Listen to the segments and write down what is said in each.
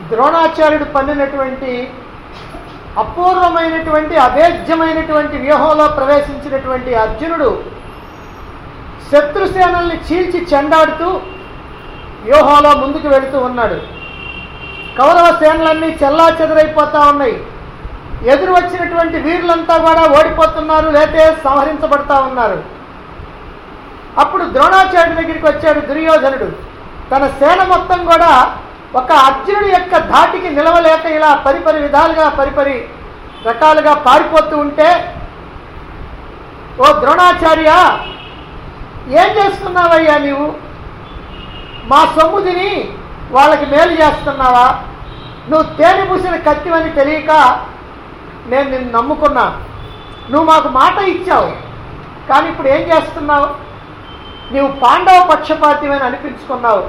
ద్రోణాచార్యుడు పన్నినటువంటి అపూర్వమైనటువంటి అభేద్యమైనటువంటి వ్యూహంలో ప్రవేశించినటువంటి అర్జునుడు శత్రుసేనల్ని చీల్చి చెండాడుతూ వ్యూహంలో ముందుకు వెళుతూ ఉన్నాడు. కౌరవ సేనలన్నీ చెల్లాచెదరైపోతా ఉన్నాయి. ఎదురు వచ్చినటువంటి వీరులంతా కూడా ఓడిపోతున్నారు, లేతే సంహరించబడతా ఉన్నారు. అప్పుడు ద్రోణాచార్యుడి దగ్గరికి వచ్చాడు దుర్యోధనుడు. తన సేన మొత్తం కూడా ఒక అర్జునుడి యొక్క ధాటికి నిలవలేక ఇలా పరిపరి విధాలుగా పరిపరి రకాలుగా పారిపోతూ ఉంటే, ఓ ద్రోణాచార్య, ఏం చేస్తున్నావయ్యా నీవు? మా సొమ్ము తిని వాళ్ళకి మేలు చేస్తున్నావా? నువ్వు తేనె పూసిన కత్తివని తెలియక నేను నిన్ను నమ్ముకున్నా. నువ్వు మాకు మాట ఇచ్చావు, కానీ ఇప్పుడు ఏం చేస్తున్నావు? నీవు పాండవ పక్షపాతివని అనిపించుకున్నావు.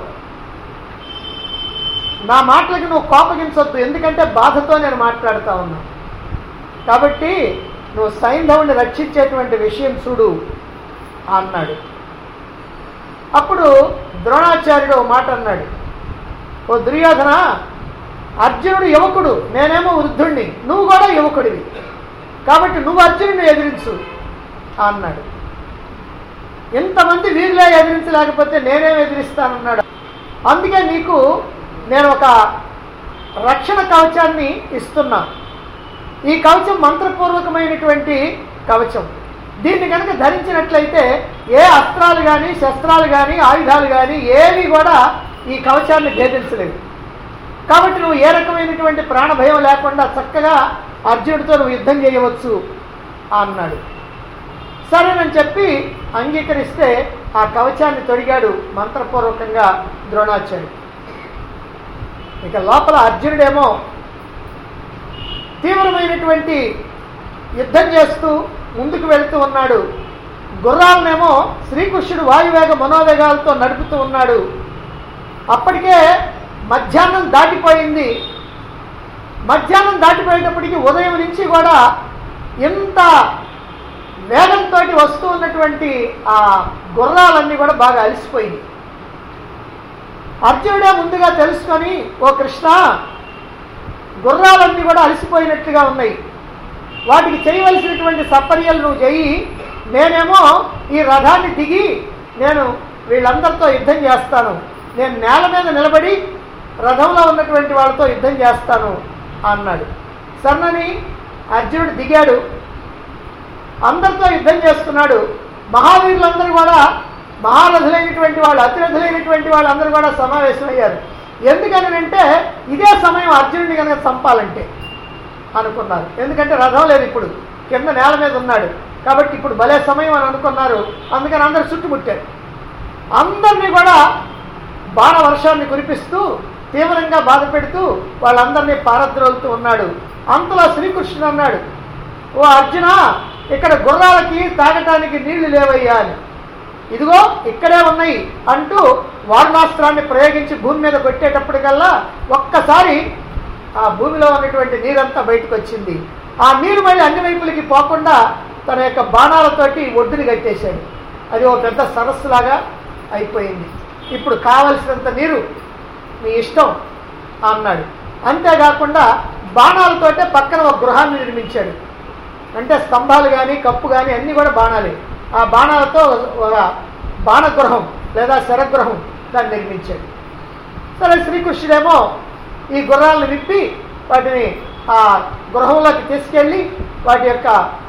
నా మాటలకి నువ్వు కోపగించొద్దు, ఎందుకంటే బాధతో నేను మాట్లాడుతూ ఉన్నా. కాబట్టి నువ్వు సైంధవుని రక్షించేటువంటి విషయం చూడు అన్నాడు. అప్పుడు ద్రోణాచార్యుడు మాట అన్నాడు, ఓ దుర్యోధన, అర్జునుడు యువకుడు, నేనేమో వృద్ధుణ్ణి, నువ్వు కూడా యువకుడివి, కాబట్టి నువ్వు అర్జునుడిని ఎదిరించు అన్నాడు. ఎంతమంది వీరులే ఎదిరించలేకపోతే నేనేం ఎదిరిస్తానన్నాడు. అందుకే నీకు నేను ఒక రక్షణ కవచాన్ని ఇస్తున్నా. ఈ కవచం మంత్రపూర్వకమైనటువంటి కవచం. దీన్ని కనుక ధరించినట్లయితే ఏ అస్త్రాలు కానీ శస్త్రాలు కానీ ఆయుధాలు కానీ ఏవి కూడా ఈ కవచాన్ని భేదించలేవు. కాబట్టి నువ్వు ఏ రకమైనటువంటి ప్రాణభయం లేకుండా చక్కగా అర్జునుడితో నువ్వు యుద్ధం చేయవచ్చు అన్నాడు. సరేనని చెప్పి అంగీకరిస్తే ఆ కవచాన్ని తొడిగాడు మంత్రపూర్వకంగా ద్రోణాచార్యుడు. ఇక లోపల అర్జునుడేమో తీవ్రమైనటువంటి యుద్ధం చేస్తూ ముందుకు వెళుతూ ఉన్నాడు. గుర్రాలనేమో శ్రీకృష్ణుడు వాయువేగ మనోవేగాలతో నడుపుతూ ఉన్నాడు. అప్పటికే మధ్యాహ్నం దాటిపోయింది. మధ్యాహ్నం దాటిపోయేటప్పటికి ఉదయం నుంచి కూడా ఎంత వేగంతో వస్తూ ఉన్నటువంటి ఆ గుర్రాలన్నీ కూడా బాగా అలసిపోయింది. అర్జునుడే ముందుగా తెలుసుకొని, ఓ కృష్ణ, గుర్రాలన్నీ కూడా అలసిపోయినట్లుగా ఉన్నాయి, వాటికి చేయవలసినటువంటి సపర్యలు నువ్వు చెయ్యి, నేనేమో ఈ రథాన్ని దిగి నేను వీళ్ళందరితో యుద్ధం చేస్తాను, నేను నేల మీద నిలబడి రథంలో ఉన్నటువంటి వాళ్ళతో యుద్ధం చేస్తాను అన్నాడు. సన్నని అర్జునుడు దిగాడు, అందరితో యుద్ధం చేస్తున్నాడు. మహావీరులందరూ కూడా, మహారథులైనటువంటి వాళ్ళు, అతిరథులైనటువంటి వాళ్ళు అందరూ కూడా సమావేశమయ్యారు. ఎందుకనంటే ఇదే సమయం అర్జునుడిని కనుక చంపాలంటే అనుకున్నారు. ఎందుకంటే రథం లేదు, ఇప్పుడు కింద నేల మీద ఉన్నాడు, కాబట్టి ఇప్పుడు భలే సమయం అని అనుకున్నారు. అందుకని అందరూ చుట్టుముట్టారు. అందరినీ కూడా బాణ వర్షాన్ని కురిపిస్తూ తీవ్రంగా బాధ పెడుతూ వాళ్ళందరినీ పారద్రోలుతూ ఉన్నాడు. అంతలో శ్రీకృష్ణుడు అన్నాడు, ఓ అర్జున, ఇక్కడ గుర్రాలకి తాగటానికి నీళ్లు లేవయ్యా అని. ఇదిగో ఇక్కడే ఉన్నాయి అంటూ వారణాస్త్రాన్ని ప్రయోగించి భూమి మీద కొట్టేటప్పటికల్లా ఒక్కసారి ఆ భూమిలో ఉన్నటువంటి నీరంతా బయటకు వచ్చింది. ఆ నీరు మళ్ళీ అన్ని వైపులకి పోకుండా తన యొక్క బాణాలతోటి ఒడ్డుని కట్టేశాడు. అది ఒక పెద్ద సరస్సులాగా అయిపోయింది. ఇప్పుడు కావలసినంత నీరు మీ ఇష్టం అన్నాడు. అంతేకాకుండా బాణాలతోటే పక్కన ఒక గృహాన్ని నిర్మించాడు. అంటే స్తంభాలు కానీ కప్పు కానీ అన్నీ కూడా బాణాలే. ఆ బాణాలతో ఒక బాణగృహం లేదా శరగృహం దాన్ని నిర్మించాడు. సరే, శ్రీకృష్ణుడేమో ఈ గుర్రాలను విప్పి వాటిని ఆ గృహంలోకి తీసుకెళ్ళి వాటి యొక్క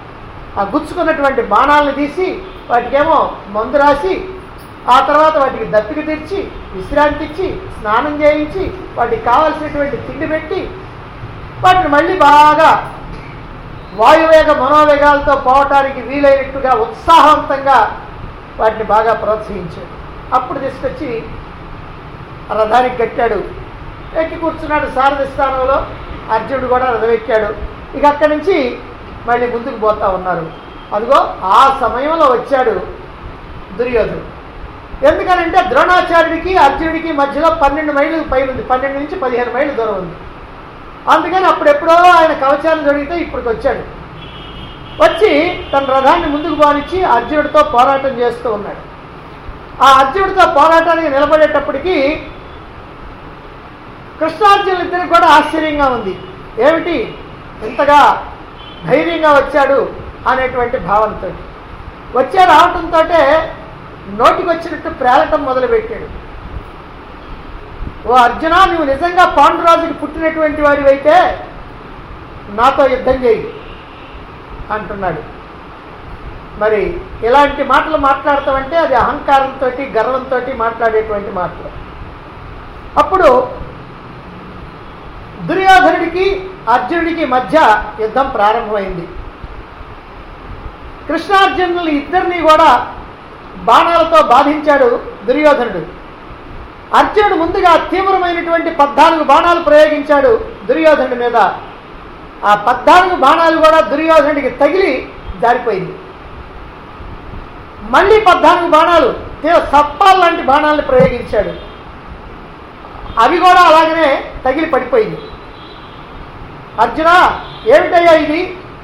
ఆ గుచ్చుకున్నటువంటి బాణాలను తీసి వాటికేమో మందు రాసి ఆ తర్వాత వాటికి దప్పిక తీర్చి విశ్రాంతి ఇచ్చి స్నానం చేయించి వాటికి కావలసినటువంటి తిండి పెట్టి వాటిని మళ్ళీ బాగా వాయువేగ మనోవేగాలతో పోవటానికి వీలైనట్టుగా ఉత్సాహవంతంగా వాటిని బాగా ప్రోత్సహించాడు. అప్పుడు తీసుకొచ్చి రథానికి కట్టాడు. ఎక్కి కూర్చున్నాడు సారథి స్థానంలో. అర్జునుడు కూడా రథం ఎక్కాడు. ఇక అక్కడి నుంచి మళ్ళీ ముందుకు పోతా ఉన్నారు. అదిగో ఆ సమయంలో వచ్చాడు దుర్యోధనుడు. ఎందుకనంటే ద్రోణాచార్యుడికి అర్జునుడికి మధ్యలో 12 మైళ్ళు పైనుంది, 12 నుంచి 15 మైళ్ళు దూరం ఉంది. అందుకని అప్పుడెప్పుడో ఆయన కవచాన్ని దొరికితే ఇప్పటికి వచ్చాడు. వచ్చి తన రథాన్ని ముందుకు బానిచ్చి అర్జునుడితో పోరాటం చేస్తూ ఉన్నాడు. ఆ అర్జునుడితో పోరాటానికి నిలబడేటప్పటికీ కృష్ణార్జునులు ఇద్దరికి కూడా ఆశ్చర్యంగా ఉంది. ఏమిటి ఇంతగా ధైర్యంగా వచ్చాడు అనేటువంటి భావంతో రావటంతో నోటికి వచ్చినట్టు ప్రేలటం మొదలుపెట్టాడు. ఓ అర్జున, నువ్వు నిజంగా పాండురాజుకి పుట్టినటువంటి వాడివైతే నాతో యుద్ధం చేయి అంటున్నాడు. మరి ఇలాంటి మాటలు మాట్లాడతామంటే అది అహంకారంతో గర్వంతో మాట్లాడేటువంటి మాటలు. అప్పుడు దుర్యోధనుడికి అర్జునుడికి మధ్య యుద్ధం ప్రారంభమైంది. కృష్ణార్జునులు ఇద్దరిని కూడా బాణాలతో బాధించాడు దుర్యోధనుడు. అర్జునుడు ముందుగా తీవ్రమైనటువంటి 14 బాణాలు ప్రయోగించాడు దుర్యోధనుడి మీద. ఆ 14 బాణాలు కూడా దుర్యోధనుడికి తగిలి జారిపోయింది. మళ్ళీ 14 బాణాలు సప్పాల లాంటి బాణాలను ప్రయోగించాడు. అవి కూడా అలాగనే తగిలి పడిపోయింది. అర్జున, ఏమిటయ్యా ఇది?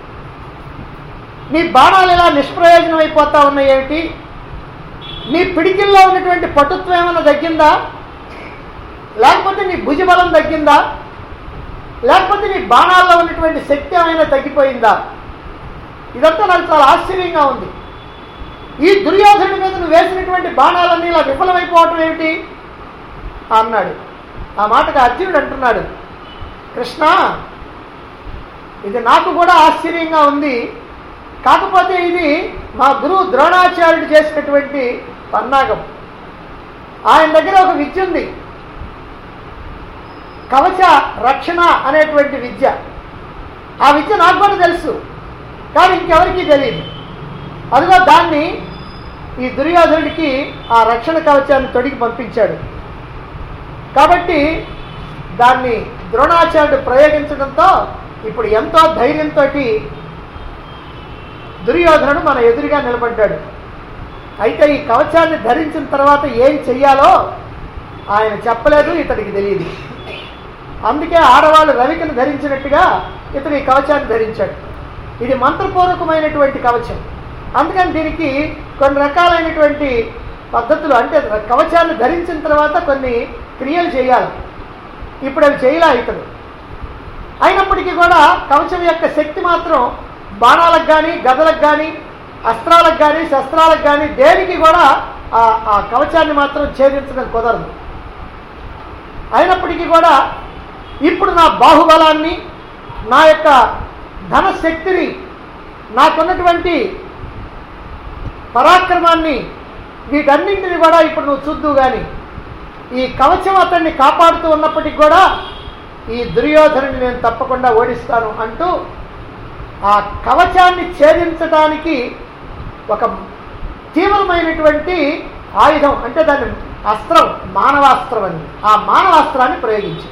నీ బాణాలు ఇలా నిష్ప్రయోజనం అయిపోతా ఉన్నాయి ఏమిటి? నీ పిడికిల్లో ఉన్నటువంటి పటుత్వం ఏమైనా తగ్గిందా? లేకపోతే నీ భుజబలం తగ్గిందా? లేకపోతే నీ బాణాల్లో ఉన్నటువంటి శక్తి ఏమైనా తగ్గిపోయిందా? ఇదంతా నాకు చాలా ఆశ్చర్యంగా ఉంది. ఈ దుర్యోధనుడి మీద నువ్వు వేసినటువంటి బాణాలన్నీ ఇలా విఫలమైపోవటం ఏమిటి అన్నాడు. ఆ మాటకు అర్జునుడు అంటున్నాడు, కృష్ణ, ఇది నాకు కూడా ఆశ్చర్యంగా ఉంది. కాకపోతే ఇది మా గురువు ద్రోణాచార్యుడు చేసినటువంటి పన్నాగం. ఆయన దగ్గర ఒక విద్య ఉంది, కవచ రక్షణ అనేటువంటి విద్య. ఆ విద్య నాకు కూడా తెలుసు, కానీ ఇంకెవరికీ తెలియదు. అదిగో దాన్ని ఈ దుర్యోధనుడికి ఆ రక్షణ కవచాన్ని తొడిగి పంపించాడు. కాబట్టి దాన్ని ద్రోణాచార్యుడు ప్రయోగించడంతో ఇప్పుడు ఎంతో ధైర్యంతో దుర్యోధనుడు మన ఎదురుగా నిలబడ్డాడు. అయితే ఈ కవచాన్ని ధరించిన తర్వాత ఏం చెయ్యాలో ఆయన చెప్పలేదు, ఇతడికి తెలియదు. అందుకే ఆడవాళ్ళు రవికను ధరించినట్టుగా ఇతడు ఈ కవచాన్ని ధరించాడు. ఇది మంత్రపూర్వకమైనటువంటి కవచం. అందుకని దీనికి కొన్ని రకాలైనటువంటి పద్ధతులు, అంటే కవచాన్ని ధరించిన తర్వాత కొన్ని క్రియలు చేయాలి. ఇప్పుడు అవి చేయలే ఇతడు. అయినప్పటికీ కూడా కవచం యొక్క శక్తి మాత్రం బాణాలకు కానీ, గదలకు కానీ, అస్త్రాలకు కానీ, శస్త్రాలకు కానీ దేనికి కూడా ఆ కవచాన్ని మాత్రం ఛేదించడం కుదరదు. అయినప్పటికీ కూడా ఇప్పుడు నా బాహుబలాన్ని, నా యొక్క ధనశక్తిని, నాకున్నటువంటి పరాక్రమాన్ని, వీటన్నింటిని కూడా ఇప్పుడు నువ్వు చూద్దు. కానీ ఈ కవచం అతన్ని కాపాడుతూ ఉన్నప్పటికీ కూడా ఈ దుర్యోధనుని నేను తప్పకుండా ఓడిస్తాను అంటూ ఆ కవచాన్ని ఛేదించడానికి ఒక తీవ్రమైనటువంటి ఆయుధం, అంటే దాని అస్త్రం మానవాస్త్రం అని, ఆ మానవాస్త్రాన్ని ప్రయోగించి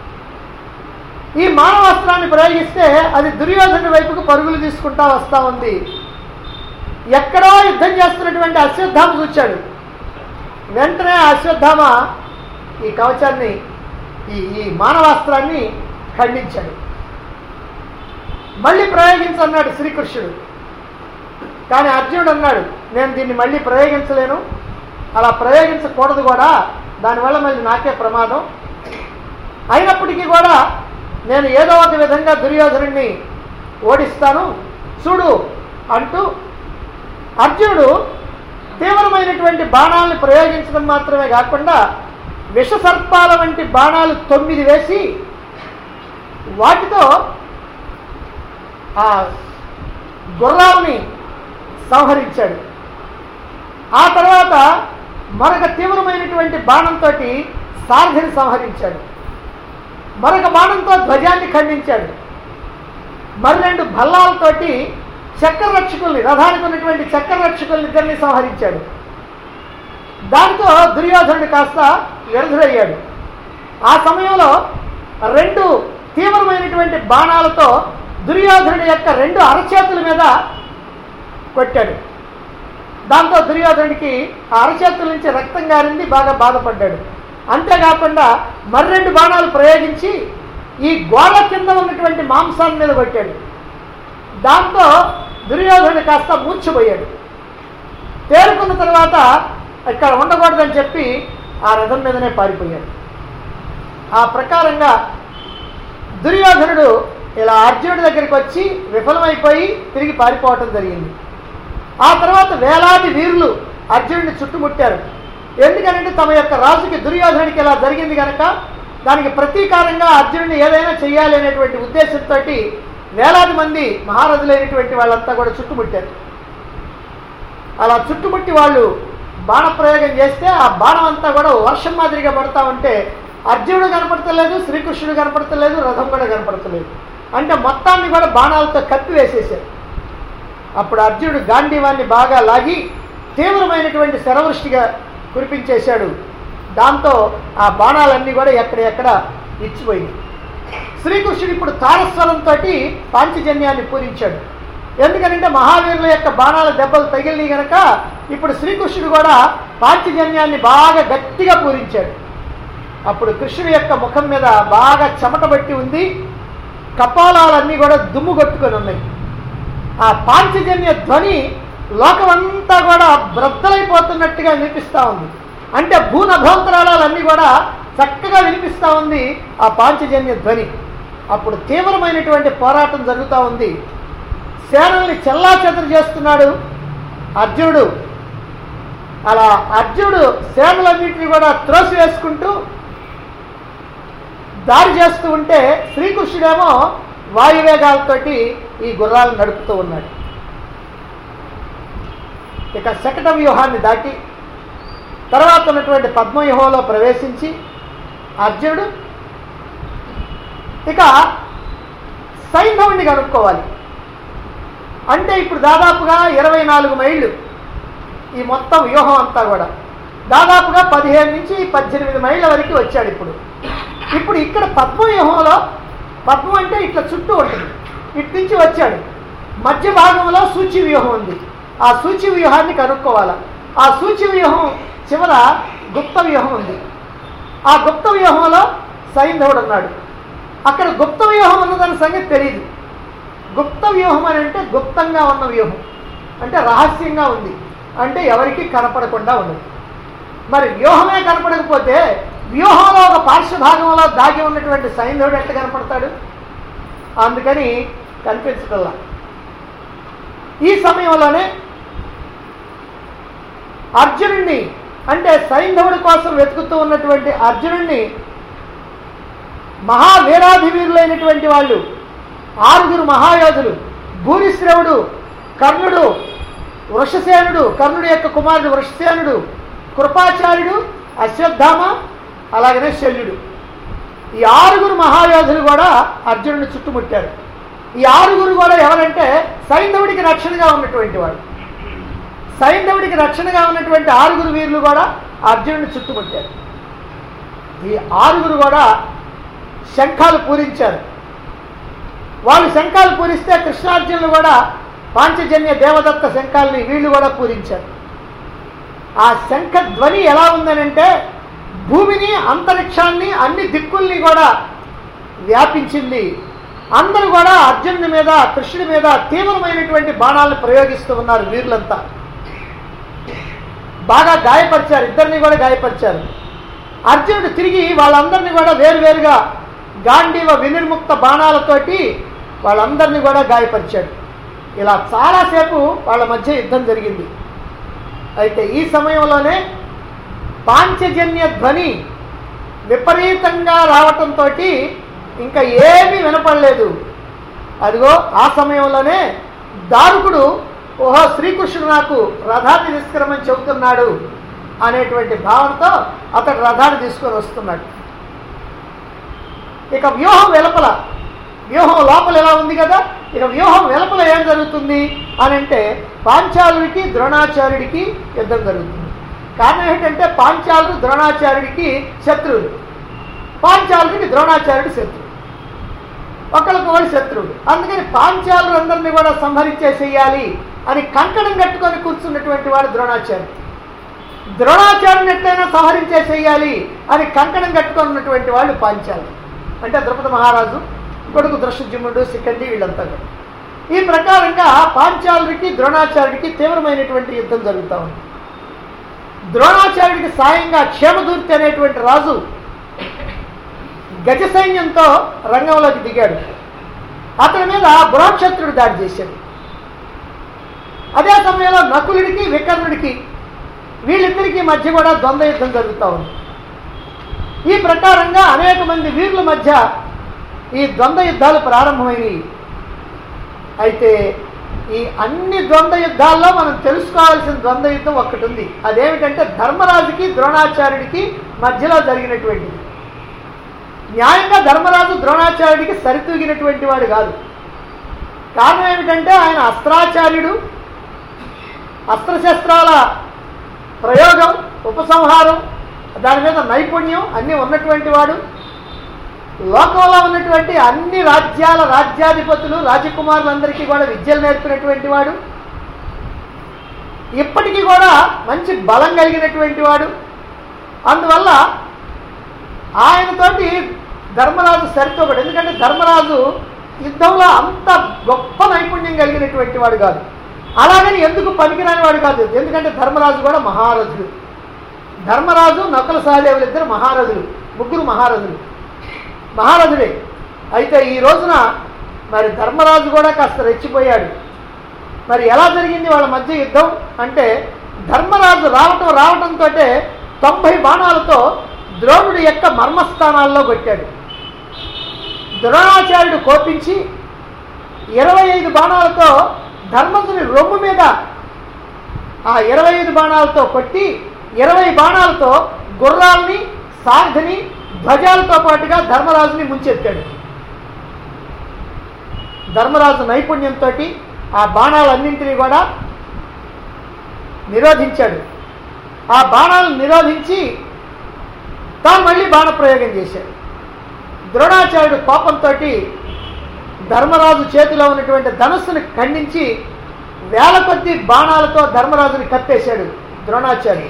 ఈ మానవాస్త్రాన్ని ప్రయోగిస్తే అది దుర్యోధనుడి వైపుకు పరుగులు తీసుకుంటా వస్తూ ఉంది. ఎక్కడో యుద్ధం చేస్తున్నటువంటి అశ్వత్థామ చూచాడు. వెంటనే అశ్వత్థామ ఈ కవచాన్ని, ఈ మానవాస్త్రాన్ని ఖండించాడు. మళ్ళీ ప్రయోగించన్నాడు శ్రీకృష్ణుడు. కానీ అర్జునుడు అన్నాడు, నేను దీన్ని మళ్ళీ ప్రయోగించలేను, అలా ప్రయోగించకూడదు కూడా, దానివల్ల మళ్ళీ నాకే ప్రమాదం. అయినప్పటికీ కూడా నేను ఏదో ఒక విధంగా దుర్యోధనుడిని ఓడిస్తాను చూడు అంటూ అర్జునుడు తీవ్రమైనటువంటి బాణాలను ప్రయోగించడం మాత్రమే కాకుండా విషసర్పాల వంటి బాణాలు 9 వేసి వాటితో ఆ గుర్రాలని సంహరించాడు. ఆ తర్వాత మరొక తీవ్రమైనటువంటి బాణంతో సారథిని సంహరించాడు. మరొక బాణంతో ధ్వజాన్ని ఖండించాడు. మరి 2 భల్లాలతోటి చక్రరక్షకుల్ని, రథానికి ఉన్నటువంటి చక్రరక్షకుల్ని ఇద్దరిని సంహరించాడు. దాంతో దుర్యోధనుడు కాస్త వ్యర్థుడయ్యాడు. ఆ సమయంలో 2 తీవ్రమైనటువంటి బాణాలతో దుర్యోధనుడి యొక్క 2 అరచేతుల మీద కొట్టాడు. దాంతో దుర్యోధనుడికి ఆ అరచేతుల నుంచి రక్తం గారింది, బాగా బాధపడ్డాడు. అంతేకాకుండా మరి 2 బాణాలు ప్రయోగించి ఈ గోడ కింద ఉన్నటువంటి మాంసాన్ని మీద కొట్టాడు. దాంతో దుర్యోధనుడు కాస్త మూర్ఛపోయాడు. తేరుకున్న తర్వాత ఇక్కడ ఉండకూడదని చెప్పి ఆ రథం మీదనే పారిపోయాడు. ఆ ప్రకారంగా దుర్యోధనుడు ఇలా అర్జునుడి దగ్గరికి వచ్చి విఫలమైపోయి తిరిగి పారిపోవటం జరిగింది. ఆ తర్వాత వేలాది వీరులు అర్జునుడిని చుట్టుముట్టారు. ఎందుకనంటే తమ యొక్క రాజుకి దుర్యోధనుడికి ఇలా జరిగింది కనుక దానికి ప్రతీకారంగా అర్జునుడిని ఏదైనా చేయాలి అనేటువంటి ఉద్దేశంతో వేలాది మంది మహారథులైనటువంటి వాళ్ళంతా కూడా చుట్టుముట్టారు. అలా చుట్టుముట్టి వాళ్ళు బాణప్రయోగం చేస్తే ఆ బాణం అంతా కూడా వర్షం మాదిరిగా పడతా ఉంటే అర్జునుడు కనపడతలేదు, శ్రీకృష్ణుడు కనపడతలేదు, రథం కూడా కనపడతలేదు. అంటే మొత్తాన్ని కూడా బాణాలతో కప్పివేసేశారు. అప్పుడు అర్జునుడు గాంధీవాన్ని బాగా లాగి తీవ్రమైనటువంటి శరవృష్టిగా కురిపించేశాడు. దాంతో ఆ బాణాలన్నీ కూడా ఎక్కడెక్కడ ఇచ్చిపోయింది. శ్రీకృష్ణుడు ఇప్పుడు తారస్వరంతో పాంచజన్యాన్ని పూరించాడు. ఎందుకనంటే మహావీరుల యొక్క బాణాల దెబ్బలు తగిలినాయి కనుక ఇప్పుడు శ్రీకృష్ణుడు కూడా పాంచజన్యాన్ని బాగా గట్టిగా పూరించాడు. అప్పుడు కృష్ణుడి యొక్క ముఖం మీద బాగా చెమటబట్టి ఉంది, కపాలాలన్నీ కూడా దుమ్ము కొట్టుకొని ఉన్నాయి. ఆ పాంచజన్య ధ్వని లోకమంతా కూడా బ్రద్దలైపోతున్నట్టుగా వినిపిస్తూ ఉంది. అంటే భూనభోంతరాలన్నీ కూడా చక్కగా వినిపిస్తూ ఉంది ఆ పాంచజన్య ధ్వని. అప్పుడు తీవ్రమైనటువంటి పోరాటం జరుగుతూ ఉంది. సేనల్ని చెల్లాచెదరు చేస్తున్నాడు అర్జునుడు. అలా అర్జునుడు సేనలన్నింటినీ కూడా త్రోసివేసుకుంటూ దారి చేస్తూ ఉంటే శ్రీకృష్ణుడేమో వాయువేగాలతోటి ఈ గుర్రాలను నడుపుతూ ఉన్నాడు. ఇక శకట వ్యూహాన్ని దాటి తర్వాత ఉన్నటువంటి పద్మవ్యూహంలో ప్రవేశించి అర్జునుడు ఇక సైంధవుడిని కనుక్కోవాలి. అంటే ఇప్పుడు దాదాపుగా 24 మైళ్ళు ఈ మొత్తం వ్యూహం అంతా కూడా దాదాపుగా 15 నుంచి 18 మైళ్ళ వరకు వచ్చాడు. ఇప్పుడు ఇక్కడ పద్మవ్యూహంలో, పద్మం అంటే ఇట్లా చుట్టూ ఉంటుంది, ఇటు నుంచి వచ్చాడు. మధ్య భాగంలో సూచి వ్యూహం ఉంది. ఆ సూచి వ్యూహాన్ని కనుక్కోవాలి. ఆ సూచి వ్యూహం చివర గుప్త వ్యూహం ఉంది. ఆ గుప్త వ్యూహంలో సైంధవుడు ఉన్నాడు. అక్కడ గుప్త వ్యూహం ఉన్నదాని సంగతి తెలియదు. గుప్త వ్యూహం అని అంటే గుప్తంగా ఉన్న వ్యూహం అంటే రహస్యంగా ఉంది, అంటే ఎవరికి కనపడకుండా ఉన్నది. మరి వ్యూహమే కనపడకపోతే వ్యూహంలో ఒక పార్శ్వభాగంలో దాగి ఉన్నటువంటి సైంధవుడు ఎట్లా కనపడతాడు? అందుకని కనిపించటల్లా. ఈ సమయంలోనే అర్జునుడిని, అంటే సైంధవుడి కోసం వెతుకుతూ ఉన్నటువంటి అర్జునుడిని మహావీరాధివీరులైనటువంటి వాళ్ళు 6 మహాయోధులు, భూరిశ్రవుడు, కర్ణుడు, వృషసేనుడు, కర్ణుడి యొక్క కుమారుడు వృషసేనుడు, కృపాచార్యుడు, అశ్వత్థామ, అలాగనే శల్యుడు, ఈ 6 మహాయోధులు కూడా అర్జునుడిని చుట్టుముట్టారు. ఈ 6 కూడా ఎవరంటే సైంధవుడికి రక్షణగా ఉన్నటువంటి వాడు. సైంధవుడికి రక్షణగా ఉన్నటువంటి 6 వీరులు కూడా అర్జునుడిని చుట్టుముట్టారు. ఈ 6 కూడా శంఖాలు పూరించారు. వాళ్ళు శంఖాలు పూరిస్తే కృష్ణార్జునులు కూడా పాంచజన్య దేవదత్త శంఖాలని వీళ్ళు కూడా పూరించారు. ఆ శంఖ ధ్వని ఎలా ఉందనంటే భూమిని, అంతరిక్షాన్ని, అన్ని దిక్కుల్ని కూడా వ్యాపించింది. అందరూ కూడా అర్జునుడి మీద, కృష్ణుడి మీద తీవ్రమైనటువంటి బాణాలను ప్రయోగిస్తూ ఉన్నారు. వీరులంతా బాగా గాయపరిచారు, ఇద్దరిని కూడా గాయపరిచారు. అర్జునుడు తిరిగి వాళ్ళందరినీ కూడా వేరువేరుగా గాంధీవ వినిర్ముక్త బాణాలతోటి వాళ్ళందరినీ కూడా గాయపరిచాడు. ఇలా చాలాసేపు వాళ్ళ మధ్య యుద్ధం జరిగింది. అయితే ఈ సమయంలోనే పాంచజన్య ధ్వని విపరీతంగా రావటంతో ఇంకా ఏమీ వినపడలేదు. అదిగో ఆ సమయంలోనే దారుకుడు, ఓహో శ్రీకృష్ణుడు నాకు రథాన్ని తీసుకురమని చెబుతున్నాడు అనేటువంటి భావంతో అతడు రథాన్ని తీసుకొని వస్తున్నాడు. ఇక వ్యూహం వెలుపల, వ్యూహం లోపల ఎలా ఉంది కదా, ఇక వ్యూహం వెలుపల ఏం జరుగుతుంది అని అంటే పాంచాలుడికి ద్రోణాచార్యుడికి యుద్ధం జరుగుతుంది. కారణం ఏంటంటే పాంచాలుడు ద్రోణాచార్యుడికి శత్రువులు, పాంచాలుడికి ద్రోణాచార్యుడి శత్రువు, ఒకరికొకరు శత్రువులు. అందుకని పాంచాలు అందరినీ కూడా సంహరించేసేయాలి అని కంకణం కట్టుకొని కూర్చున్నటువంటి వాడు ద్రోణాచార్యుడు. ద్రోణాచార్యుని ఎట్లయినా సంహరించేసేయాలి అని కంకణం కట్టుకొని ఉన్నటువంటి వాళ్ళు పాంచాలు, అంటే ద్రౌపది మహారాజు కొడుకు దృష్టజుమ్నుడు, శిఖండి, వీళ్ళంతా కూడా. ఈ ప్రకారంగా పాంచాలుడికి ద్రోణాచార్యుడికి తీవ్రమైనటువంటి యుద్ధం జరుగుతూ ఉంది. ద్రోణాచార్యుడికి సాయంగా క్షేమదూర్తి అనేటువంటి రాజు గజ సైన్యంతో రంగంలోకి దిగాడు. అతని మీద బృహక్షత్రుడు దాడి చేశాడు. అదే సమయంలో నకులుడికి వికర్ణుడికి వీళ్ళిద్దరికీ మధ్య కూడా ద్వంద్వ యుద్ధం జరుగుతూ ఉంది. ఈ ప్రకారంగా అనేక మంది వీరుల మధ్య ఈ ద్వంద్వ యుద్ధాలు ప్రారంభమైనవి. అయితే ఈ అన్ని ద్వంద్వ యుద్ధాల్లో మనం తెలుసుకోవాల్సిన ద్వంద్వ యుద్ధం ఒక్కటి ఉంది. అదేమిటంటే ధర్మరాజుకి ద్రోణాచార్యుడికి మధ్యలో జరిగినటువంటిది. న్యాయంగా ధర్మరాజు ద్రోణాచార్యుడికి సరితూగినటువంటి వాడు కాదు. కారణం ఏమిటంటే ఆయన అస్త్రాచార్యుడు, అస్త్రశస్త్రాల ప్రయోగం, ఉపసంహారం, దాని మీద నైపుణ్యం అన్నీ ఉన్నటువంటి వాడు. లోకంలో ఉన్నటువంటి అన్ని రాజ్యాల రాజ్యాధిపతులు రాజకుమారులందరికీ కూడా విద్యలు నేర్పినటువంటి వాడు. ఇప్పటికీ కూడా మంచి బలం కలిగినటువంటి వాడు. అందువల్ల ఆయనతోటి ధర్మరాజు సరితూగడు. ఎందుకంటే ధర్మరాజు యుద్ధంలో అంత గొప్ప నైపుణ్యం కలిగినటువంటి వాడు కాదు. అలాగని ఎందుకు పనికిరాని వాడు కాదు. ఎందుకంటే ధర్మరాజు కూడా మహారథుడు. ధర్మరాజు నకుల సహదేవులు ఇద్దరు మహారథులు, ముగ్గురు మహారథుడే. అయితే ఈ రోజున మరి ధర్మరాజు కూడా కాస్త రెచ్చిపోయాడు. మరి ఎలా జరిగింది వాళ్ళ మధ్య యుద్ధం అంటే, ధర్మరాజు రావటంతో 90 బాణాలతో ద్రోణుడి యొక్క మర్మస్థానాల్లో కొట్టాడు. ద్రోణాచార్యుడు కోపించి 25 బాణాలతో ధర్మజుని రొమ్ము మీద ఆ 25 బాణాలతో కొట్టి 20 బాణాలతో గుర్రాల్ని, సారథిని, ధ్వజాలతో పాటుగా ధర్మరాజుని ముంచెత్తాడు. ధర్మరాజు నైపుణ్యంతో ఆ బాణాలన్నింటినీ కూడా నిరోధించాడు. ఆ బాణాలను నిరోధించి తాను మళ్ళీ బాణప్రయోగం చేశాడు. ద్రోణాచార్యుడు కోపంతో ధర్మరాజు చేతిలో ఉన్నటువంటి ధనుస్సును ఖండించి వేల కొద్ది బాణాలతో ధర్మరాజుని కప్పేశాడు ద్రోణాచార్యుడు.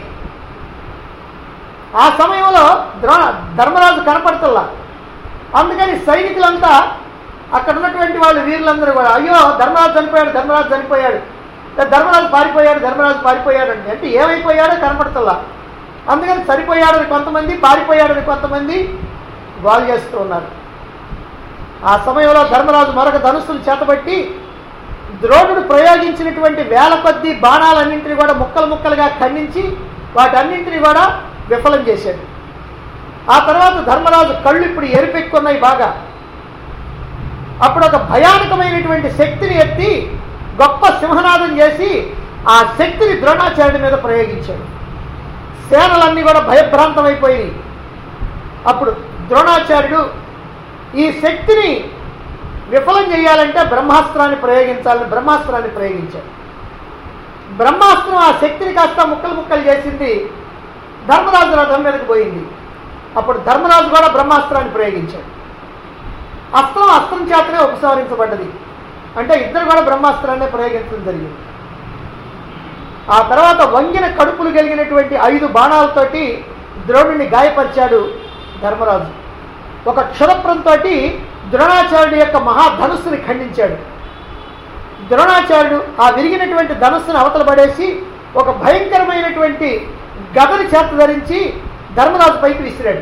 ఆ సమయంలో ధర్మరాజు కనపడుతుల్లా. అందుకని సైనికులంతా, అక్కడ ఉన్నటువంటి వాళ్ళు వీరులందరూ కూడా, అయ్యో ధర్మరాజు చనిపోయాడు, ధర్మరాజు పారిపోయాడు అంటే ఏమైపోయాడో కనపడుతుల్లా. అందుకని చనిపోయాడని కొంతమంది, పారిపోయాడని కొంతమంది గోల్ చేస్తూ ఉన్నారు. ఆ సమయంలో ధర్మరాజు మరొక ధనుస్సును చేతబట్టి ద్రోణుడు ప్రయోగించినటువంటి వేల కొద్ది బాణాలన్నింటినీ కూడా ముక్కలు ముక్కలుగా ఖండించి వాటన్నింటినీ కూడా విఫలం చేశాడు. ఆ తర్వాత ధర్మరాజు కళ్ళు ఇప్పుడు ఎరిపెక్కున్నాయి బాగా. అప్పుడు ఒక భయానకమైనటువంటి శక్తిని ఎత్తి గొప్ప సింహనాదం చేసి ఆ శక్తిని ద్రోణాచార్యుడి మీద ప్రయోగించాడు. సేనలన్నీ కూడా భయభ్రాంతమైపోయి అప్పుడు ద్రోణాచార్యుడు ఈ శక్తిని విఫలం చేయాలంటే బ్రహ్మాస్త్రాన్ని ప్రయోగించాడు. బ్రహ్మాస్త్రం ఆ శక్తిని కాస్త ముక్కలు చేసింది. ధర్మరాజు రథం మీదకి పోయింది. అప్పుడు ధర్మరాజు కూడా బ్రహ్మాస్త్రాన్ని ప్రయోగించాడు. అస్త్రం చేతనే ఉపసంహరించబడ్డది. అంటే ఇద్దరు కూడా బ్రహ్మాస్త్రాన్ని ప్రయోగించడం జరిగింది. ఆ తర్వాత వంగిన కడుపులు కలిగినటువంటి 5 బాణాలతోటి ద్రోణుడిని గాయపరిచాడు ధర్మరాజు. ఒక క్షురప్రంతో ద్రోణాచార్యుడి యొక్క మహాధనుస్సుని ఖండించాడు. ద్రోణాచార్యుడు ఆ విరిగినటువంటి ధనుస్సును అవతల పడేసి ఒక భయంకరమైనటువంటి గదని చేత ధరించి ధర్మరాజు పైకి విసిరాడు.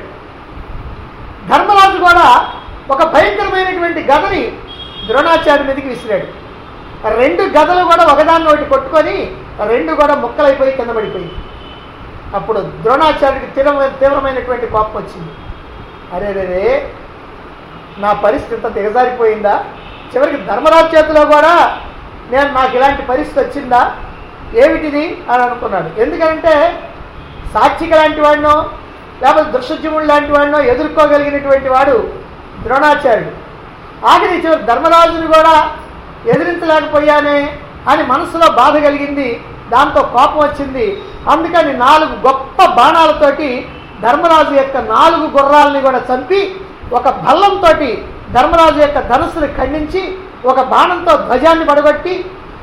ధర్మరాజు కూడా ఒక భయంకరమైనటువంటి గదని ద్రోణాచార్యుడి మీదకి విసిరాడు. 2 గదలు కూడా ఒకదాన్ని ఒకటి కొట్టుకొని 2 కూడా ముక్కలైపోయి కింద పడిపోయింది. అప్పుడు ద్రోణాచార్యుడికి తీవ్రమైనటువంటి కోపం వచ్చింది. అరే నా పరిస్థితి దిగజారిపోయిందా? చివరికి ధర్మరాజు చేతిలో కూడా నాకు ఇలాంటి పరిస్థితి వచ్చిందా? ఏమిటిది అని అనుకున్నాడు. ఎందుకంటే సాత్విక లాంటి వాడినో లేకపోతే దృశ్యజముడు లాంటి వాడినో ఎదుర్కోగలిగినటువంటి వాడు ద్రోణాచార్యుడు. ఆఖరి చివరి ధర్మరాజుని కూడా ఎదిరించలేకపోయానే అని మనసులో బాధ కలిగింది. దాంతో కోపం వచ్చింది. అందుకని 4 గొప్ప బాణాలతోటి ధర్మరాజు యొక్క 4 గుర్రాలని కూడా చంపి ఒక భల్లంతో ధర్మరాజు యొక్క ధనుస్సుని ఖండించి ఒక బాణంతో ధ్వజాన్ని పడగొట్టి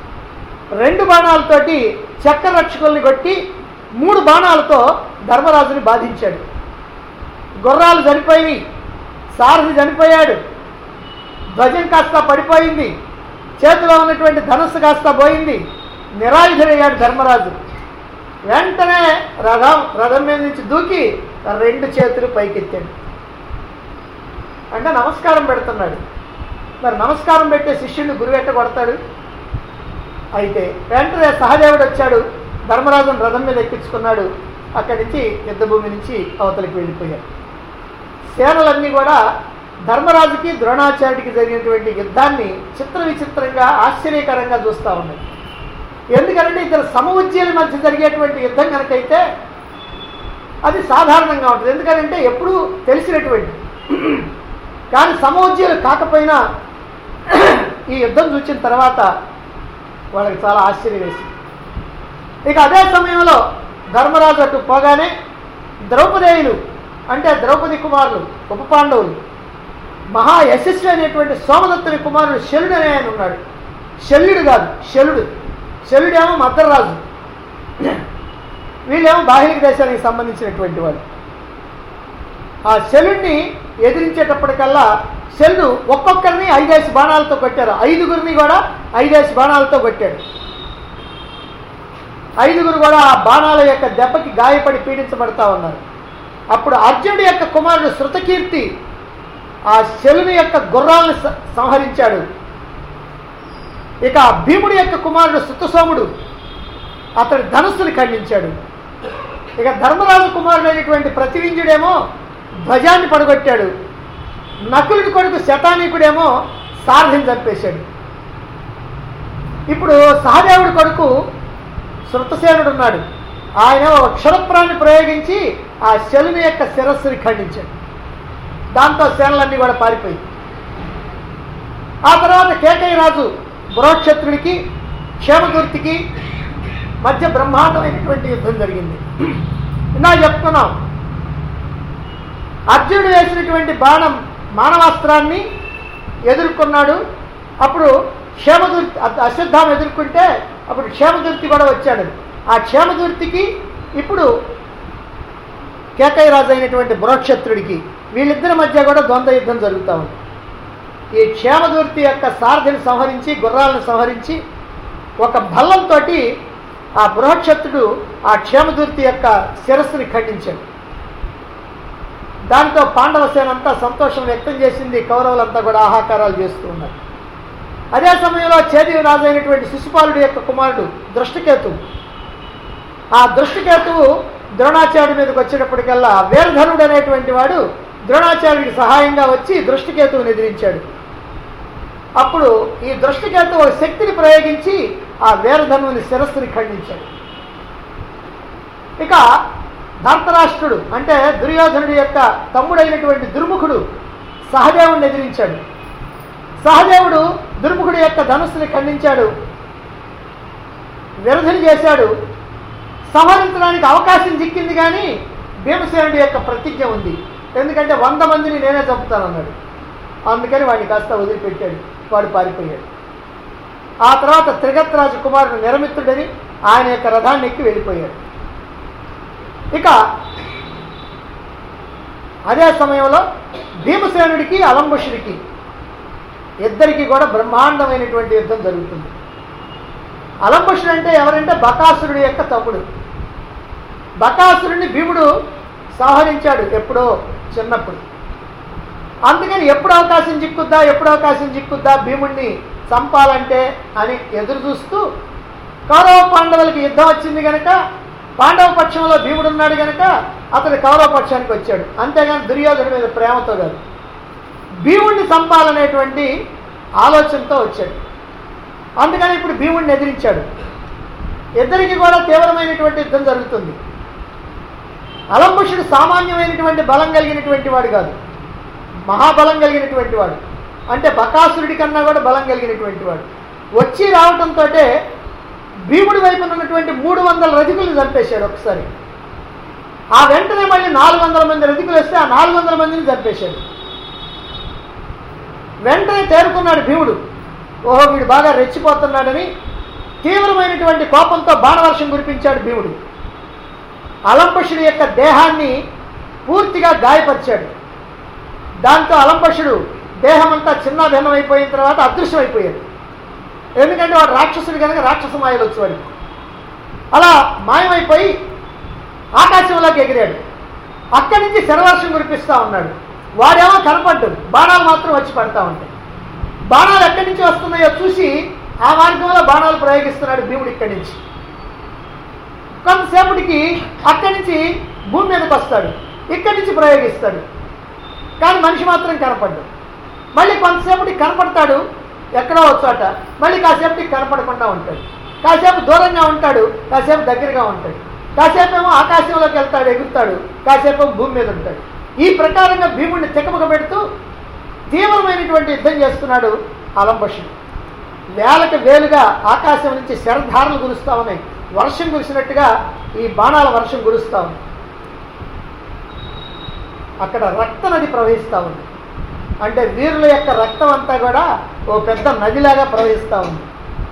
2 బాణాలతోటి చక్ర రక్షకుల్ని కొట్టి 3 బాణాలతో ధర్మరాజుని బాధించాడు. గుర్రాలు చనిపోయి, సారథి చనిపోయాడు, ధ్వజం కాస్త పడిపోయింది, చేతిలో ఉన్నటువంటి ధనుస్సు కాస్త పోయింది, నిరాయుధుడయ్యాడు ధర్మరాజు. వెంటనే రథం మీద నుంచి దూకి 2 చేతులు పైకెత్తాడు. అంటే నమస్కారం పెడుతున్నాడు. మరి నమస్కారం పెట్టే శిష్యుడిని గురువు ఎట్ట కొడతాడు? అయితే వెంటనే సహదేవుడు వచ్చాడు, ధర్మరాజును రథం మీద ఎక్కించుకున్నాడు. అక్కడి నుంచి యుద్ధభూమి నుంచి అవతలికి వెళ్ళిపోయాడు. సేనలన్నీ కూడా ధర్మరాజుకి ద్రోణాచార్యుడికి జరిగినటువంటి యుద్ధాన్ని చిత్ర విచిత్రంగా ఆశ్చర్యకరంగా చూస్తూ ఉన్నాయి. ఎందుకంటే ఇద్దరు సమఉజ్జీల మధ్య జరిగేటువంటి యుద్ధం కనుకైతే అది సాధారణంగా ఉంటుంది, ఎందుకంటే ఎప్పుడూ తెలిసినటువంటి. కానీ సమఉజ్జీలు కాకపోయినా ఈ యుద్ధం చూసిన తర్వాత వాళ్ళకి చాలా ఆశ్చర్యం వేసింది. ఇక అదే సమయంలో ధర్మరాజు అటు పోగానే ద్రౌపదేయులు అంటే ద్రౌపది కుమారులు ఉప పాండవులు మహా యశస్వి అనేటువంటి సోమదత్తుని కుమారుడు శల్యుడు అనే ఆయన ఉన్నాడు. శల్యుడు కాదు, శల్యుడు. శల్యుడేమో మద్దరాజు, వీళ్ళేమో బాహ్య దేశానికి సంబంధించినటువంటి వాడు. ఆ శల్యుడిని ఎదిరించేటప్పటికల్లా శల్యుడు ఒక్కొక్కరిని 5 బాణాలతో కొట్టారు. 5గురిని కూడా 5 బాణాలతో కొట్టాడు. 5గురు కూడా ఆ బాణాల యొక్క దెబ్బకి గాయపడి పీడించబడతా ఉన్నారు. అప్పుడు అర్జునుడి యొక్క కుమారుడు శృతకీర్తి ఆ శల్యుని యొక్క గుర్రాలను సంహరించాడు. ఇక భీముడి యొక్క కుమారుడు శృతసోముడు అతడి ధనుస్సుని ఖండించాడు. ఇక ధర్మరాజు కుమారుడు అయినటువంటి ప్రతివింజుడేమో ధ్వజాన్ని పడగొట్టాడు. నకులుడి కొడుకు శతానీకుడేమో సారథిని చంపేశాడు. ఇప్పుడు సహదేవుడి కొడుకు శృతసేనుడు ఉన్నాడు. ఆయన ఒక క్షురప్రాన్ని ప్రయోగించి ఆ శల్యుని యొక్క శిరస్సుని ఖండించాడు. దాంతో సేనలన్నీ కూడా పారిపోయింది. ఆ తర్వాత కేకయ్య రాజు బృహక్షత్రుడికి క్షేమకీర్తికి మధ్య బ్రహ్మాండమైనటువంటి యుద్ధం జరిగింది. ఇలా చెప్తున్నాం, అర్జునుడు వేసినటువంటి బాణం మానవాస్త్రాన్ని ఎదుర్కొన్నాడు. అప్పుడు క్షేమకీర్తి అశ్వత్థామ ఎదుర్కొంటే అప్పుడు క్షేమకీర్తి కూడా వచ్చాడు. ఆ క్షేమకీర్తికి ఇప్పుడు కేకయ్య రాజు అయినటువంటి బృహక్షత్రుడికి వీళ్ళిద్దరి మధ్య కూడా ద్వంద్వ యుద్ధం జరుగుతూ ఉంది. ఈ క్షేమకీర్తి యొక్క సారథిని సంహరించి గుర్రాలను సంహరించి ఒక భల్లంతో ఆ బృహక్షత్రుడు ఆ క్షేమకీర్తి యొక్క శిరస్సుని ఖండించాడు. దాంతో పాండవ సేన అంతా సంతోషం వ్యక్తం చేసింది. కౌరవులంతా కూడా ఆహాకారాలు చేస్తూ ఉన్నారు. అదే సమయంలో చేదివి రాజు అయినటువంటి శిశుపాలుడి యొక్క కుమారుడు దృష్టకేతువు, ఆ దృష్టకేతువు ద్రోణాచార్యుడి మీదకి వచ్చేటప్పటికల్లా వీరధనుడు అనేటువంటి వాడు ద్రోణాచార్యుడికి సహాయంగా వచ్చి దృష్టకేతువుని ఎదిరించాడు. అప్పుడు ఈ దృష్టకేతువు ఒక శక్తిని ప్రయోగించి ఆ వీరధనువుని శిరస్సుని ఖండించాడు. ఇక ధర్తరాష్ట్రుడు అంటే దుర్యోధనుడి యొక్క తమ్ముడైనటువంటి దుర్ముఖుడు సహదేవుడిని ఎదిరించాడు. సహదేవుడు దుర్ముఖుడి యొక్క ధనుస్సుని ఖండించాడు, విరధుని చేశాడు. సంహరించడానికి అవకాశం చిక్కింది, కానీ భీమసేనుడి యొక్క ప్రతిజ్ఞ ఉంది. ఎందుకంటే 100 మందిని నేనే చంపుతానన్నాడు. అందుకని వాడిని కాస్త వదిలిపెట్టాడు, వాడు పారిపోయాడు. ఆ తర్వాత త్రిగత్రాజు కుమారుడు నిరమిత్రుడని ఆయన యొక్క రథాన్ని ఎక్కి వెళ్ళిపోయాడు. ఇక అదే సమయంలో భీమసేనుడికి అలంబుషుడికి ఇద్దరికి కూడా బ్రహ్మాండమైనటువంటి యుద్ధం జరుగుతుంది. అలంబుషుడు అంటే ఎవరంటే బకాసురుడి యొక్క తమ్ముడు. బకాసురుడిని భీముడు సంహరించాడు ఎప్పుడో చిన్నప్పుడు. అందుకని ఎప్పుడు అవకాశం చిక్కుద్దా భీముడిని చంపాలంటే అని ఎదురు చూస్తూ కౌరవ పాండవులకి యుద్ధం వచ్చింది కనుక పాండవ పక్షంలో భీముడు ఉన్నాడు కనుక అతడు కౌరవ పక్షానికి వచ్చాడు. అంతేగాని దుర్యోధనుడి మీద ప్రేమతో కాదు, భీముడిని చంపాలనేటువంటి ఆలోచనతో వచ్చాడు. అందుకని ఇప్పుడు భీముడిని ఎదిరించాడు. ఇద్దరికి కూడా తీవ్రమైనటువంటి యుద్ధం జరుగుతుంది. అలంబుషుడు సామాన్యమైనటువంటి బలం కలిగినటువంటి వాడు కాదు, మహాబలం కలిగినటువంటి వాడు. అంటే బకాసురుడి కన్నా కూడా బలం కలిగినటువంటి వాడు. వచ్చి రావడంతో భీముడి వైపున ఉన్నటువంటి 300 రథికులను చంపేశాడు ఒకసారి. ఆ వెంటనే మళ్ళీ 400 మంది రథికులు వస్తే ఆ 400 మందిని చంపేశాడు. వెంటనే తేరుకున్నాడు భీముడు. ఓహో, వీడు బాగా రెచ్చిపోతున్నాడని తీవ్రమైనటువంటి కోపంతో బాణవర్షం కురిపించాడు భీముడు. అలంబుషుడి యొక్క దేహాన్ని పూర్తిగా గాయపరిచాడు. దాంతో అలంబుషుడు దేహం అంతా చిన్న భిన్నమైపోయిన తర్వాత అదృశ్యమైపోయాడు. ఎందుకంటే వాడు రాక్షసుడు కనుక రాక్షస మాయలు వచ్చేవాడు. అలా మాయమైపోయి ఆకాశంలోకి ఎగిరాడు. అక్కడి నుంచి శరవర్షం కురిపిస్తూ ఉన్నాడు. వాడేమో కనపడ్డు, బాణాలు మాత్రం వచ్చి పడతా ఉంటాయి. బాణాలు ఎక్కడి నుంచి వస్తున్నాయో చూసి ఆ మార్గంలో బాణాలు ప్రయోగిస్తున్నాడు భీముడు. ఇక్కడి నుంచి కొంతసేపటికి అక్కడి నుంచి భూమి మీదకి వస్తాడు, ఇక్కడి నుంచి ప్రయోగిస్తాడు, కానీ మనిషి మాత్రం కనపడ్డు. మళ్ళీ కొంతసేపటికి కనపడతాడు ఎక్కడో ఒక చోట, మళ్ళీ కాసేపటికి కనపడకుండా ఉంటాడు. కాసేపు దూరంగా ఉంటాడు, కాసేపు దగ్గరగా ఉంటాడు, కాసేపు ఏమో ఆకాశంలోకి వెళ్తాడు, ఎగురుతాడు, కాసేపు భూమి మీద ఉంటాడు. ఈ ప్రకారంగా భీముడిని తికమక పెడుతూ తీవ్రమైనటువంటి యుద్ధం చేస్తున్నాడు అలంబషుడు. వేలకు వేలుగా ఆకాశం నుంచి శరధారలు కురుస్తూ ఉన్నాయి, వర్షం కురిసినట్టుగా ఈ బాణాల వర్షం కురుస్తూ ఉంది. అక్కడ రక్త నది ప్రవహిస్తూ ఉంది, అంటే వీరుల యొక్క రక్తం అంతా కూడా ఓ పెద్ద నదిలాగా ప్రవహిస్తూ ఉంది.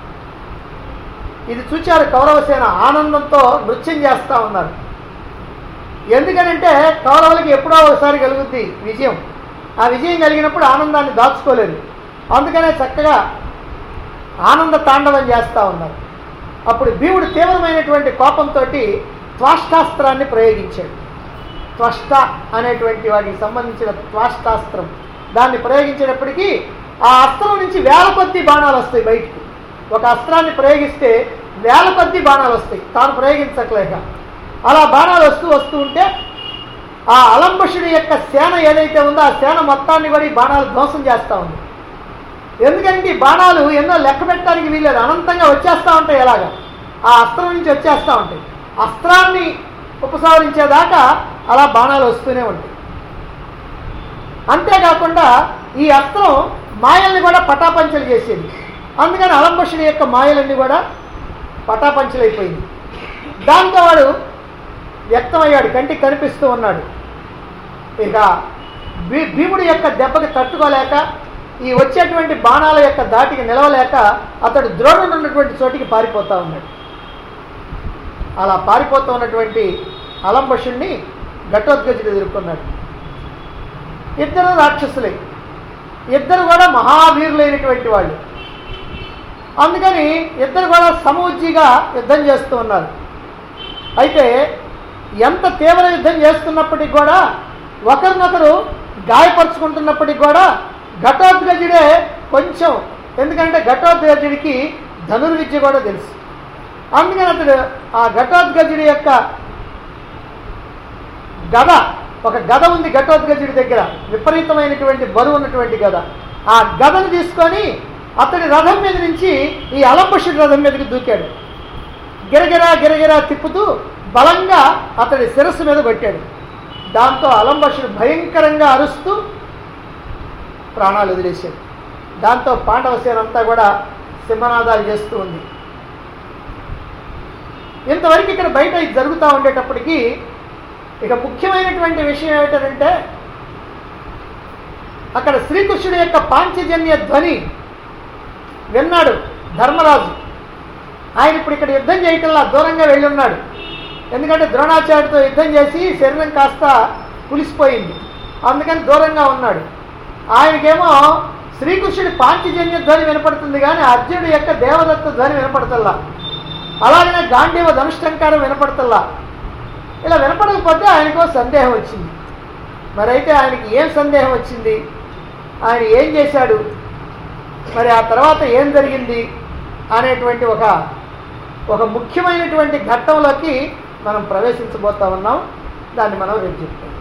ఇది చూచారు కౌరవసేన, ఆనందంతో నృత్యం చేస్తూ ఉన్నారు. ఎందుకనంటే కౌరవులకి ఎప్పుడో ఒకసారి కలుగుద్ది విజయం. ఆ విజయం కలిగినప్పుడు ఆనందాన్ని దాచుకోలేదు, అందుకనే చక్కగా ఆనంద తాండవం చేస్తూ ఉన్నారు. అప్పుడు భీముడు తీవ్రమైనటువంటి కోపంతో త్వాష్టాస్త్రాన్ని ప్రయోగించాడు. త్వష్ట అనేటువంటి వాటికి సంబంధించిన త్వాష్టాస్త్రం, దాన్ని ప్రయోగించేటప్పటికీ ఆ అస్త్రం నుంచి వేల కొద్దీ బాణాలు వస్తాయి బయటికి. ఒక అస్త్రాన్ని ప్రయోగిస్తే వేల కొద్దీ బాణాలు వస్తాయి, తాను ప్రయోగించట్లేక. అలా బాణాలు వస్తూ ఉంటే ఆ అలంబషుడి యొక్క సేన ఏదైతే ఉందో ఆ సేన మొత్తాన్ని కూడా ఈ బాణాలు ధ్వంసం చేస్తూ ఉంది. ఎందుకంటే ఈ బాణాలు ఎన్నో లెక్క పెట్టడానికి వీల్లేదు, అనంతంగా వచ్చేస్తూ ఉంటాయి. ఎలాగా ఆ అస్త్రం నుంచి వచ్చేస్తూ ఉంటాయి. అస్త్రాన్ని ఉపసంహరించేదాకా అలా బాణాలు వస్తూనే ఉంటాయి. అంతేకాకుండా ఈ అస్త్రం మాయల్ని కూడా పటాపంచలు చేసేది. అందుకని అలంబషుడి యొక్క మాయలన్నీ కూడా పటాపంచలైపోయింది. దాంతో వాడు వ్యక్తమయ్యాడు, కంటికి కనిపిస్తూ ఉన్నాడు. ఇక భీముడి యొక్క దెబ్బకి తట్టుకోలేక, ఈ వచ్చేటువంటి బాణాల యొక్క దాటికి నిలవలేక అతడు ద్రోణుడు ఉన్నటువంటి చోటికి పారిపోతూ ఉన్నాడు. అలా పారిపోతూ ఉన్నటువంటి అలంబషుణ్ణి ఘటోత్కచుడు ఎదుర్కొన్నాడు. ఇద్దరు రాక్షసులే, ఇద్దరు కూడా మహావీరులైనటువంటి వాళ్ళు. అందుకని ఇద్దరు కూడా సమూజ్జిగా యుద్ధం చేస్తూ ఉన్నారు. అయితే ఎంత తీవ్ర యుద్ధం చేస్తున్నప్పటికి కూడా, ఒకరినొకరు గాయపరుచుకుంటున్నప్పటికి కూడా ఘటోత్కచుడే కొంచెం, ఎందుకంటే ఘటోత్కచుడికి ధనుర్విద్య కూడా తెలుసు. అందుకని అతడు ఆ ఘటోత్కచుడి యొక్క గద, ఒక గద ఉంది ఘటోత్కచుడి దగ్గర, విపరీతమైనటువంటి బరువు ఉన్నటువంటి గద. ఆ గదను తీసుకొని అతడి రథం మీద నుంచి ఈ అలంబషుడి రథం మీదకి దూకాడు. గిరగిరా గిరగిరా తిప్పుతూ బలంగా అతడి శిరస్సు మీద కొట్టాడు. దాంతో అలంబషుడు భయంకరంగా అరుస్తూ ప్రాణాలు వదిలేశాడు. దాంతో పాండవ సేన అంతా కూడా సింహనాదాలు చేస్తూ ఉంది. ఇంతవరకు ఇక్కడ బయట ఇది జరుగుతూ ఉండేటప్పటికీ ఇక ముఖ్యమైనటువంటి విషయం ఏమిటంటే, అక్కడ శ్రీకృష్ణుడి యొక్క పాంచజన్య ధ్వని విన్నాడు ధర్మరాజు. ఆయన ఇప్పుడు ఇక్కడ యుద్ధం చేయటంలా దూరంగా వెళ్ళి ఉన్నాడు. ఎందుకంటే ద్రోణాచార్యుడితో యుద్ధం చేసి శరీరం కాస్త పులిసిపోయింది, అందుకని దూరంగా ఉన్నాడు. ఆయనకేమో శ్రీకృష్ణుడి పాంచజన్య ధ్వని వినపడుతుంది, కానీ అర్జునుడి యొక్క దేవదత్త ధ్వని వినపడతల్లా. అలాగనే గాంధీవ ధనుష్టంకారం వినపడతల్లా. ఇలా వినపడకపోతే ఆయనకో సందేహం వచ్చింది. మరైతే ఆయనకి ఏం సందేహం వచ్చింది, ఆయన ఏం చేశాడు, మరి ఆ తర్వాత ఏం జరిగింది అనేటువంటి ఒక ముఖ్యమైనటువంటి ఘట్టంలోకి మనం ప్రవేశించబోతా ఉన్నాం. దాన్ని మనం రేపు చెప్తాం.